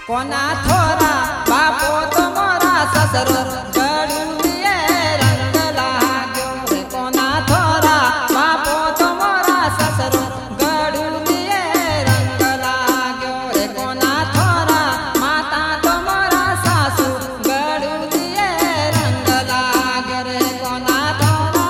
कोना थोरा बापो तो मोरा ससरो गड़ू दिए रंग लाग्यो रे। कोना थोरा बापो तो मोरा ससरो गड़ू दिए रंग लाग्यो रे। कोना थोरा माता तो मोरा सासू गड़ू दिए रंग लाग्यो रे। कोना थोरा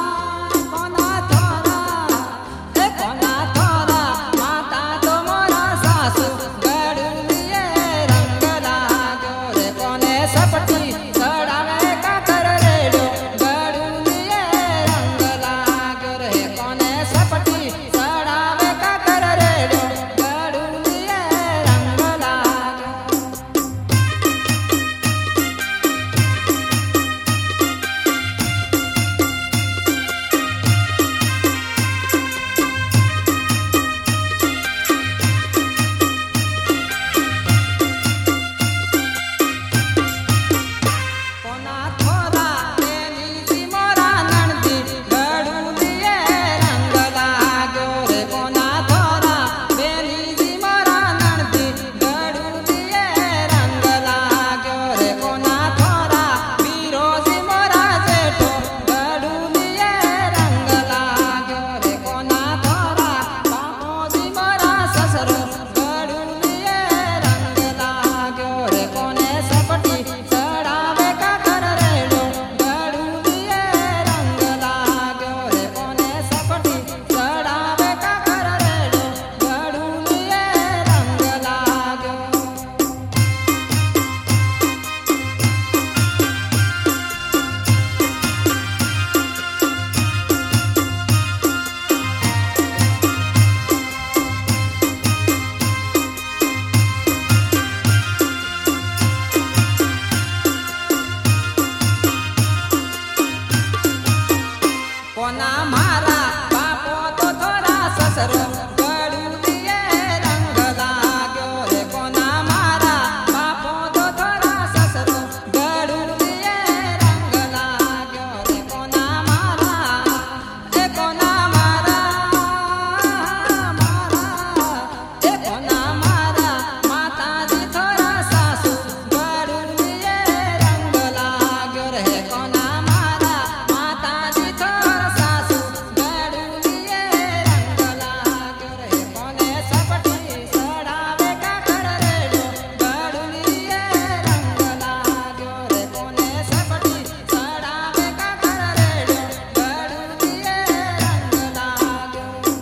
ए कोना थोरा माता तो मोरा सासू गड़ू दिए रंग लाग्यो रे। कोने सपटी चढ़ावे का कर रेडो गड़ू दिए रंग लाग्यो रे। कोने सपटी चढ़ावे का कर रेडो गड़ू दिए रंग लाग्यो। कोना थोरा बेनी सी मोरा नणदी गड़ू दिए रंग लाग्यो रे। कोना थोरा बेनी सी मोरा नणदी गड़ू दिए रंग लाग्यो रे। कोना थोरा वीरो सी मोरा जेठो गड़ू दिए रंग लाग्यो रे। कोना थोरा बापो सी मोरा ससरो गड़ू दिए रंग लाग्यो रे। कोने सपटी चढ़ावे का कर रेडो गड़ू दिए रंग लाग्यो रे। कोने सपटी चढ़ावे का कर रेडो गड़ू दिए रंग लाग्यो। कोना मारा बापो तो थोरा ससरो गड़ू दिए रंग लाग्यो रे। कोना मारा बापो तो थोरा ससरो गड़ू दिए रंग लाग्यो रे। कोना मारा ए कोना मारा ए कोना मारा माता जी थोरा सासू गड़ू दिए रंग लाग्यो रे। कोना मारा माता जी थोरा सासू गड़ू दिए रंग लाग्यो रे। कोने सपटी चढ़ावे का कर रेडो गड़ू दिए रंग लाग्यो रे। कोने सपटी चढ़ावे का कर रेडो गड़ू दिए रंग लाग्यो।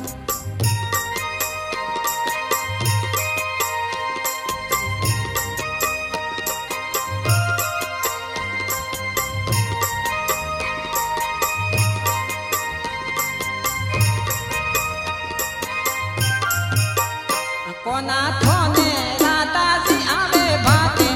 कोना थोने राता जी आवे भाते